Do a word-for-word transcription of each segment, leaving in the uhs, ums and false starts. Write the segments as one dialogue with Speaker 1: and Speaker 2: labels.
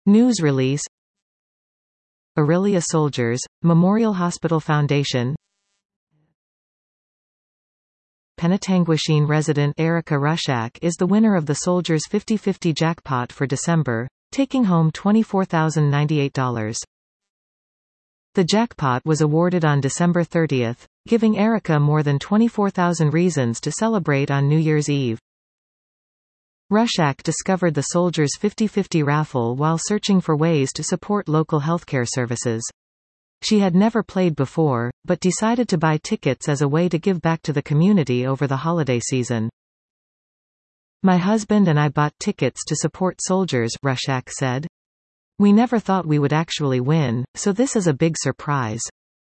Speaker 1: News release. Aurelia Soldiers, Memorial Hospital Foundation. Penetanguishene resident Erica Rushak is the winner of the Soldiers fifty fifty jackpot for December, taking home twenty-four thousand ninety-eight dollars. The jackpot was awarded on December thirtieth, giving Erica more than twenty-four thousand reasons to celebrate on New Year's Eve. Rushak discovered the Soldiers fifty fifty raffle while searching for ways to support local healthcare services. She had never played before, but decided to buy tickets as a way to give back to the community over the holiday season. "My husband and I bought tickets to support soldiers," Rushak said. "We never thought we would actually win, so this is a big surprise."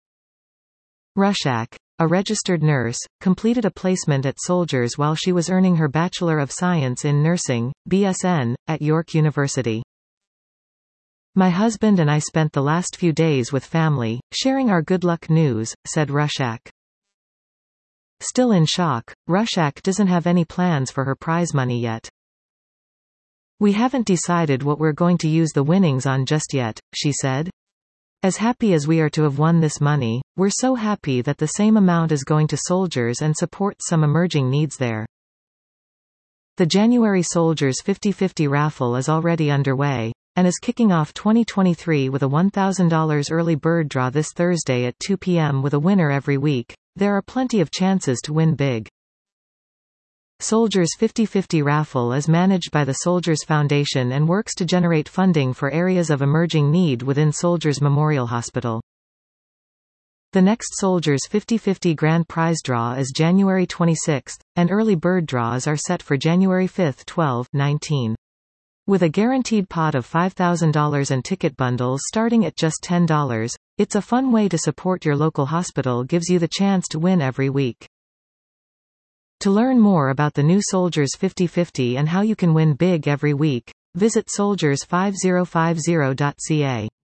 Speaker 1: Rushak, a registered nurse, completed a placement at Soldiers while she was earning her Bachelor of Science in Nursing, B S N, at York University. "My husband and I spent the last few days with family, sharing our good luck news," said Rushak. Still in shock, Rushak doesn't have any plans for her prize money yet. "We haven't decided what we're going to use the winnings on just yet," she said. "As happy as we are to have won this money, we're so happy that the same amount is going to Soldiers and supports some emerging needs there." The January Soldiers fifty fifty raffle is already underway, and is kicking off twenty twenty-three with a one thousand dollars early bird draw this Thursday at two p m with a winner every week. There are plenty of chances to win big. Soldiers fifty fifty raffle is managed by the Soldiers Foundation and works to generate funding for areas of emerging need within Soldiers Memorial Hospital. The next Soldiers fifty fifty grand prize draw is January twenty-sixth, and early bird draws are set for January fifth, twelve, nineteen. With a guaranteed pot of five thousand dollars and ticket bundles starting at just ten dollars, it's a fun way to support your local hospital. Gives you the chance to win every week. To learn more about the new Soldiers fifty fifty and how you can win big every week, visit soldiers fifty fifty dot c a.